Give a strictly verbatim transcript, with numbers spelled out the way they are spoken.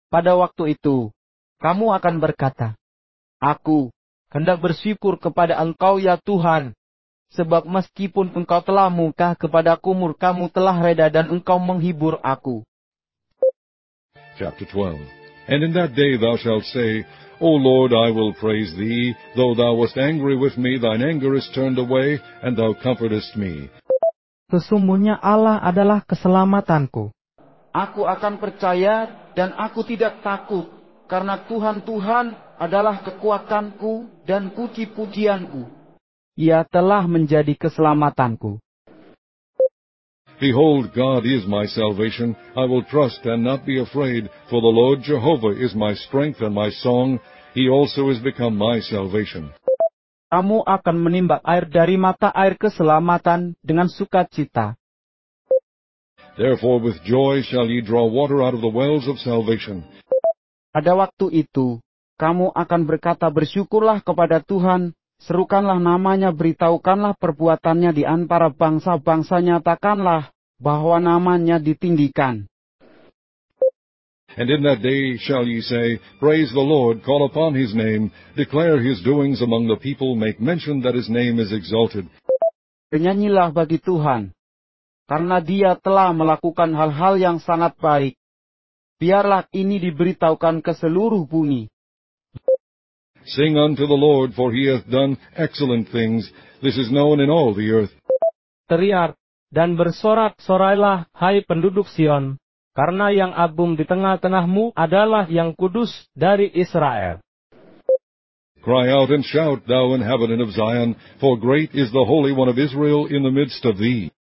Pada waktu itu, kamu akan berkata, Aku hendak bersyukur kepada Engkau ya Tuhan, sebab meskipun Engkau telah murka kepadaku, murkamu telah reda dan Engkau menghibur aku. Chapter twelve. And in that day thou shalt say, O Lord, I will praise thee. Though thou wast angry with me, thine anger is turned away, and thou comfortest me. Sesungguhnya Allah adalah keselamatanku. Aku akan percaya dan aku tidak takut, karena Tuhan Tuhan adalah kekuatanku dan puji-pujianku. Ia telah menjadi keselamatanku. Behold, God is my salvation. I will trust and not be afraid, for the Lord Jehovah is my strength and my song. He also is become my salvation. Kamu akan menimba air dari mata air keselamatan dengan sukacita. Therefore with joy shall ye draw water out of the wells of salvation. Pada waktu itu, kamu akan berkata, bersyukurlah kepada Tuhan, serukanlah namanya, beritahukanlah perbuatannya di antara bangsa-bangsa, nyatakanlah bahwa namanya ditinggikan. And in that day shall ye say, Praise the Lord, call upon his name, declare his doings among the people, make mention that his name is exalted. Bernyanyilah bagi Tuhan, karena dia telah melakukan hal-hal yang sangat baik. Biarlah ini diberitahukan ke seluruh bumi. Sing unto the Lord, for he hath done excellent things. This is known in all the earth. Teriak dan bersorak-sorailah, hai penduduk Sion, karena yang agung di tengah-tengahmu adalah yang kudus dari Israel. Cry out and shout, thou inhabitant of Zion, for great is the Holy One of Israel in the midst of thee.